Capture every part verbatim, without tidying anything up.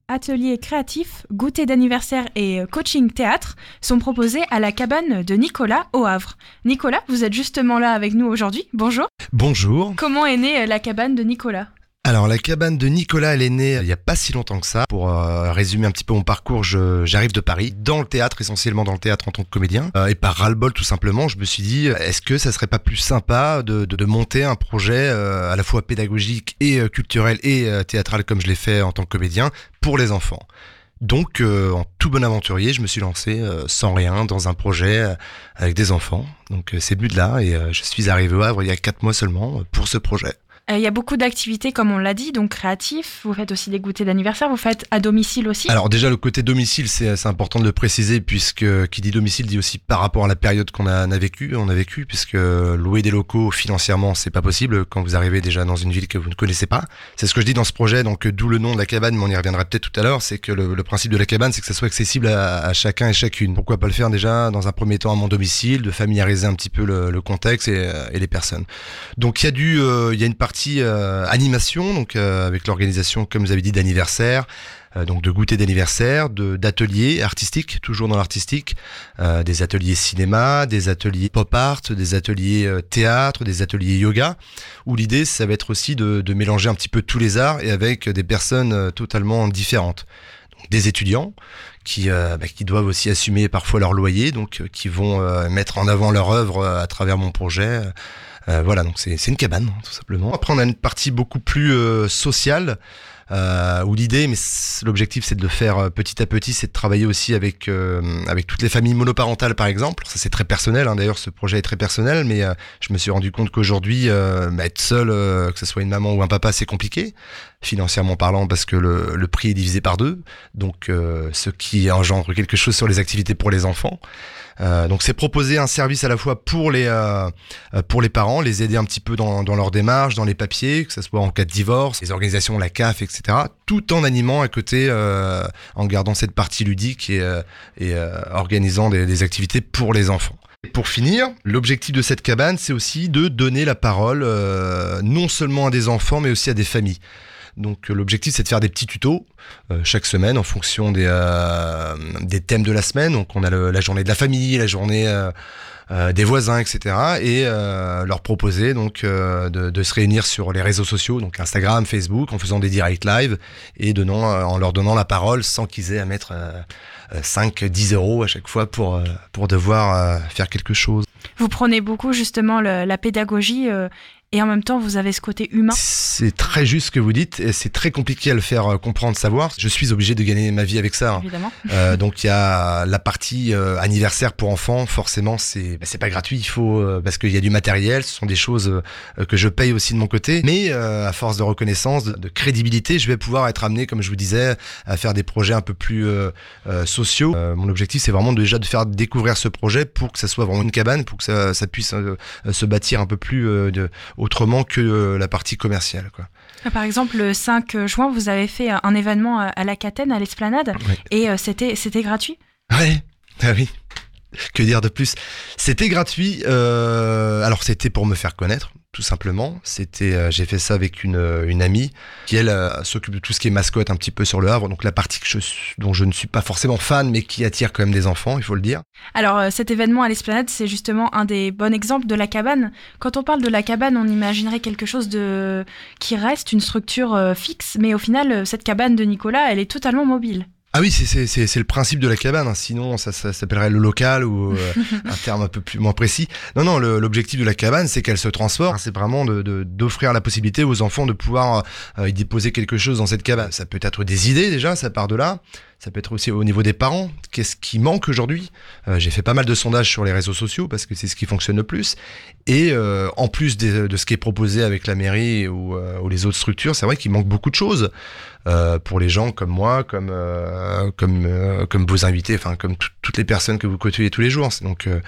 Ateliers créatifs, goûter d'anniversaire et coaching théâtre sont proposés à la cabane de Nicolas au Havre. Nicolas, vous êtes justement là avec nous aujourd'hui. Bonjour. Bonjour. Comment est née la cabane de Nicolas ? Alors la cabane de Nicolas, elle est née il n'y a pas si longtemps que ça. Pour euh, résumer un petit peu mon parcours, je, j'arrive de Paris, dans le théâtre, essentiellement dans le théâtre en tant que comédien. Euh, et par ras-le-bol tout simplement, je me suis dit, est-ce que ça serait pas plus sympa de, de, de monter un projet euh, à la fois pédagogique et euh, culturel et euh, théâtral comme je l'ai fait en tant que comédien pour les enfants. Donc euh, en tout bon aventurier, je me suis lancé euh, sans rien dans un projet euh, avec des enfants. Donc euh, c'est but de là et euh, je suis arrivé au Havre il y a quatre mois seulement euh, pour ce projet. Il y a beaucoup d'activités, comme on l'a dit, donc créatifs. Vous faites aussi des goûters d'anniversaire, vous faites à domicile aussi. Alors déjà, le côté domicile, c'est, c'est important de le préciser, puisque qui dit domicile dit aussi par rapport à la période qu'on a, on a vécu, on a vécu, puisque louer des locaux financièrement, c'est pas possible quand vous arrivez déjà dans une ville que vous ne connaissez pas. C'est ce que je dis dans ce projet, donc d'où le nom de la cabane, mais on y reviendra peut-être tout à l'heure. C'est que le, le principe de la cabane, c'est que ça soit accessible à, à chacun et chacune. Pourquoi pas le faire déjà dans un premier temps à mon domicile, de familiariser un petit peu le, le contexte et, et les personnes. Donc il y a du, euh, il y a une partie euh, animation, donc euh, avec l'organisation, comme vous avez dit, d'anniversaire, euh, donc de goûter d'anniversaire, de d'ateliers artistiques, toujours dans l'artistique, euh, des ateliers cinéma, des ateliers pop art, des ateliers euh, théâtre, des ateliers yoga, où l'idée, ça va être aussi de, de mélanger un petit peu tous les arts et avec des personnes euh, totalement différentes. Donc, des étudiants qui euh, bah, qui doivent aussi assumer parfois leur loyer, donc euh, qui vont euh, mettre en avant leur œuvre euh, à travers mon projet. Euh, voilà, donc c'est, c'est une cabane, tout simplement. Après, on a une partie beaucoup plus euh, sociale, euh, où l'idée, mais l'objectif, c'est de le faire euh, petit à petit, c'est de travailler aussi avec euh, avec toutes les familles monoparentales, par exemple. Ça, c'est très personnel, hein, d'ailleurs, ce projet est très personnel, mais euh, je me suis rendu compte qu'aujourd'hui, euh, bah, être seul, euh, que ce soit une maman ou un papa, c'est compliqué, financièrement parlant, parce que le, le prix est divisé par deux, donc euh, ce qui engendre quelque chose sur les activités pour les enfants. Euh, donc c'est proposer un service à la fois pour les euh, pour les parents, les aider un petit peu dans dans leur démarche, dans les papiers, que ce soit en cas de divorce, les organisations, la C A F, et cetera. Tout en animant à côté, euh, en gardant cette partie ludique et euh, et euh, organisant des, des activités pour les enfants. Et pour finir, l'objectif de cette cabane, c'est aussi de donner la parole euh, non seulement à des enfants, mais aussi à des familles. Donc euh, l'objectif, c'est de faire des petits tutos euh, chaque semaine en fonction des euh, des thèmes de la semaine. Donc on a le, la journée de la famille, la journée euh, euh, des voisins, et cetera. Et euh, leur proposer donc euh, de, de se réunir sur les réseaux sociaux, donc Instagram, Facebook, en faisant des directs live et donnant, euh, en leur donnant la parole sans qu'ils aient à mettre euh, cinq à dix euros à chaque fois pour euh, pour devoir euh, faire quelque chose. Vous prenez beaucoup justement le, la pédagogie euh, et en même temps vous avez ce côté humain. C'est très juste ce que vous dites et c'est très compliqué à le faire euh, comprendre, savoir. Je suis obligé de gagner ma vie avec ça. Hein. Évidemment. Euh, donc il y a la partie euh, anniversaire pour enfants, forcément c'est bah, c'est pas gratuit, il faut euh, parce qu'il y a du matériel, ce sont des choses euh, que je paye aussi de mon côté, mais euh, à force de reconnaissance, de, de crédibilité, je vais pouvoir être amené, comme je vous disais, à faire des projets un peu plus euh, euh, sociaux. Euh, mon objectif c'est vraiment déjà de faire découvrir ce projet pour que ça soit vraiment une cabane, pour que ça, ça puisse euh, se bâtir un peu plus euh, de, autrement que euh, la partie commerciale, quoi. Par exemple, le cinq juin, vous avez fait un événement à la Catène, à l'Esplanade, oui. et euh, c'était, c'était gratuit ? Ouais, ah oui. Que dire de plus ? C'était gratuit. Euh, alors c'était pour me faire connaître, tout simplement. C'était, euh, j'ai fait ça avec une une amie qui elle euh, s'occupe de tout ce qui est mascotte un petit peu sur le Havre. Donc la partie que je, dont je ne suis pas forcément fan, mais qui attire quand même des enfants, il faut le dire. Alors euh, cet événement à l'Esplanade, c'est justement un des bons exemples de la cabane. Quand on parle de la cabane, on imaginerait quelque chose de qui reste une structure euh, fixe, mais au final, cette cabane de Nicolas, elle est totalement mobile. Ah oui, c'est, c'est, c'est, c'est le principe de la cabane, hein. Sinon ça, ça s'appellerait le local ou euh, un terme un peu plus moins précis. Non, non, le, l'objectif de la cabane, c'est qu'elle se transforme. C'est vraiment de, de, d'offrir la possibilité aux enfants de pouvoir euh, y déposer quelque chose dans cette cabane. Ça peut être des idées déjà, ça part de là. Ça peut être aussi au niveau des parents. Qu'est-ce qui manque aujourd'hui ? euh, J'ai fait pas mal de sondages sur les réseaux sociaux parce que c'est ce qui fonctionne le plus. Et euh, en plus de, de ce qui est proposé avec la mairie ou, euh, ou les autres structures, c'est vrai qu'il manque beaucoup de choses euh, pour les gens comme moi, comme euh, comme euh, comme vos invités, enfin comme t- toutes les personnes que vous côtoyez tous les jours. Donc euh,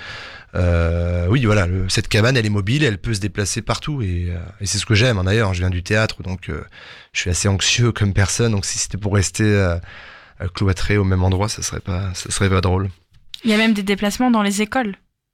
euh, oui, voilà, le, cette cabane, elle est mobile, elle peut se déplacer partout et, euh, et c'est ce que j'aime. Hein, d'ailleurs, je viens du théâtre, donc euh, je suis assez anxieux comme personne. Donc si c'était pour rester euh, cloîtré au même endroit, ça serait pas, ça serait pas drôle. Il y a même des déplacements dans les écoles.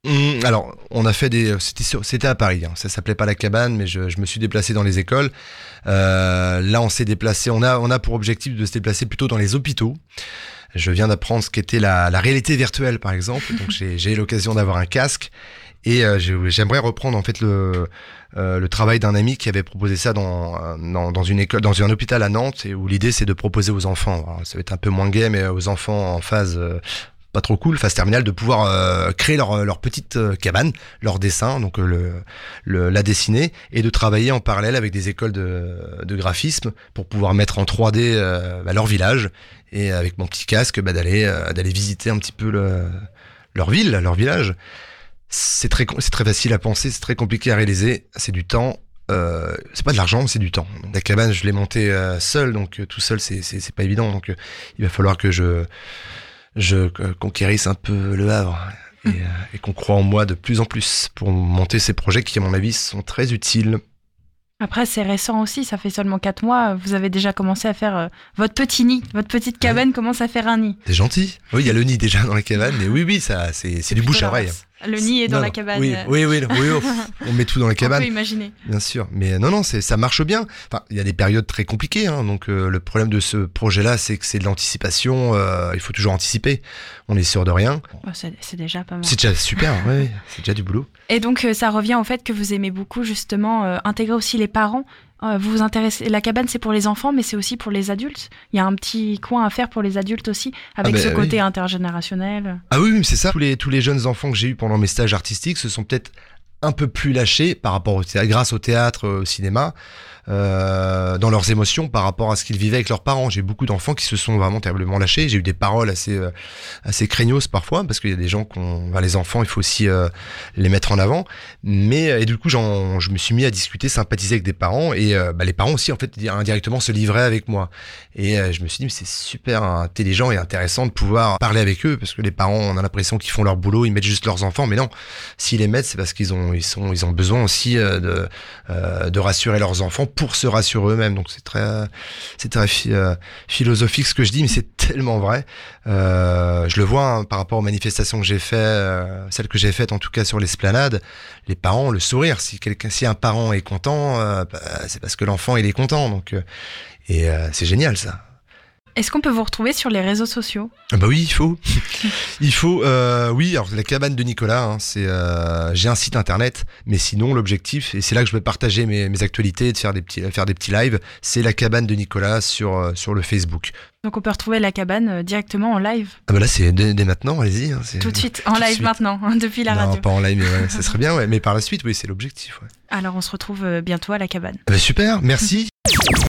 Mmh, alors, on a fait des. C'était, sur- c'était à Paris, hein. Ça s'appelait pas la cabane, mais je, je me suis déplacé dans les écoles. Euh, là, on s'est déplacé. On a, on a pour objectif de se déplacer plutôt dans les hôpitaux. Je viens d'apprendre ce qu'était la, la réalité virtuelle, par exemple. Donc, j'ai, j'ai eu l'occasion d'avoir un casque. Et euh, je- j'aimerais reprendre en fait le, euh, le travail d'un ami qui avait proposé ça dans, euh, dans, dans une école, dans un hôpital à Nantes, et où l'idée c'est de proposer aux enfants. Alors, ça va être un peu moins gay, mais aux enfants en phase euh, pas trop cool, phase terminale, de pouvoir euh, créer leur, leur petite euh, cabane, leur dessin, donc euh, le, le, la dessiner, et de travailler en parallèle avec des écoles de, de graphisme pour pouvoir mettre en trois D euh, bah, leur village, et avec mon petit casque, bah, d'aller euh, d'aller visiter un petit peu le, leur ville, leur village. C'est très, com- c'est très facile à penser, c'est très compliqué à réaliser, c'est du temps. Euh, c'est pas de l'argent, c'est du temps. La cabane, je l'ai montée euh, seul, donc euh, tout seul, c'est, c'est, c'est pas évident. Donc euh, il va falloir que je, je euh, conquérisse un peu le Havre et, euh, et qu'on croit en moi de plus en plus pour monter ces projets qui, à mon avis, sont très utiles. Après, c'est récent aussi, ça fait seulement quatre mois. Vous avez déjà commencé à faire euh, votre petit nid, votre petite cabane commence à faire un nid. C'est gentil. Oui, il y a le nid déjà dans la cabane, mais oui, oui, ça, c'est, c'est du Plutôt bouche à oreille. l'inverse. Le nid est dans Non, la non. cabane. Oui, euh, oui, oui, oui, oui, oh, on met tout dans la On cabane. peut imaginer. Bien sûr, mais non, non, c'est, ça marche bien. Enfin, il y a des périodes très compliquées, hein, donc euh, le problème de ce projet-là, c'est que c'est de l'anticipation. Euh, il faut toujours anticiper. On est sûr de rien. Oh, c'est, c'est déjà pas mal. C'est déjà super, ouais, c'est déjà du boulot. Et donc, euh, ça revient au fait que vous aimez beaucoup, justement, euh, intégrer aussi les parents. Euh, vous vous intéressez. La cabane, c'est pour les enfants, mais c'est aussi pour les adultes. Il y a un petit coin à faire pour les adultes aussi, avec Ah ben, ce côté oui. intergénérationnel. Ah oui, oui, c'est ça. Tous les, tous les jeunes enfants que j'ai eus pendant mes stages artistiques se sont peut-être un peu plus lâchés par rapport au théâtre, grâce au théâtre, au cinéma, euh, dans leurs émotions par rapport à ce qu'ils vivaient avec leurs parents. J'ai eu beaucoup d'enfants qui se sont vraiment terriblement lâchés. J'ai eu des paroles assez, euh, assez craignos parfois, parce qu'il y a des gens qu'on, enfin, les enfants, il faut aussi euh, les mettre en avant. Mais et du coup, j'en, je me suis mis à discuter, sympathiser avec des parents, et euh, bah, les parents aussi, en fait, indirectement se livraient avec moi. Et euh, je me suis dit, mais c'est super intelligent et intéressant de pouvoir parler avec eux, parce que les parents, on a l'impression qu'ils font leur boulot, ils mettent juste leurs enfants, mais non. S'ils les mettent, c'est parce qu'ils ont, ils sont, ils ont besoin aussi euh, de, euh, de rassurer leurs enfants pour se rassurer eux-mêmes. Donc c'est très, c'est très phi- euh, philosophique ce que je dis, mais c'est tellement vrai. Euh, je le vois hein, par rapport aux manifestations que j'ai fait, euh, celles que j'ai faites en tout cas sur l'esplanade. Les parents, le sourire. Si quelqu'un, si un parent est content, euh, bah, c'est parce que l'enfant il est content. Donc euh, et euh, c'est génial ça. Est-ce qu'on peut vous retrouver sur les réseaux sociaux ? Ah bah oui, il faut. Il faut. Euh, oui, alors la cabane de Nicolas, hein, c'est. Euh, j'ai un site internet, mais sinon l'objectif, et c'est là que je vais partager mes, mes actualités, de faire des petits, faire des petits lives, c'est la cabane de Nicolas sur euh, sur le Facebook. Donc on peut retrouver la cabane euh, directement en live, Ah bah là c'est dès, dès maintenant, allez-y. Hein, c'est... tout de suite, en Tout de live suite. maintenant, hein, depuis la non, radio. pas en live, mais ouais, ça serait bien, ouais. Mais par la suite, oui, c'est l'objectif. Ouais. Alors on se retrouve euh, bientôt à la cabane. Ah bah super, merci.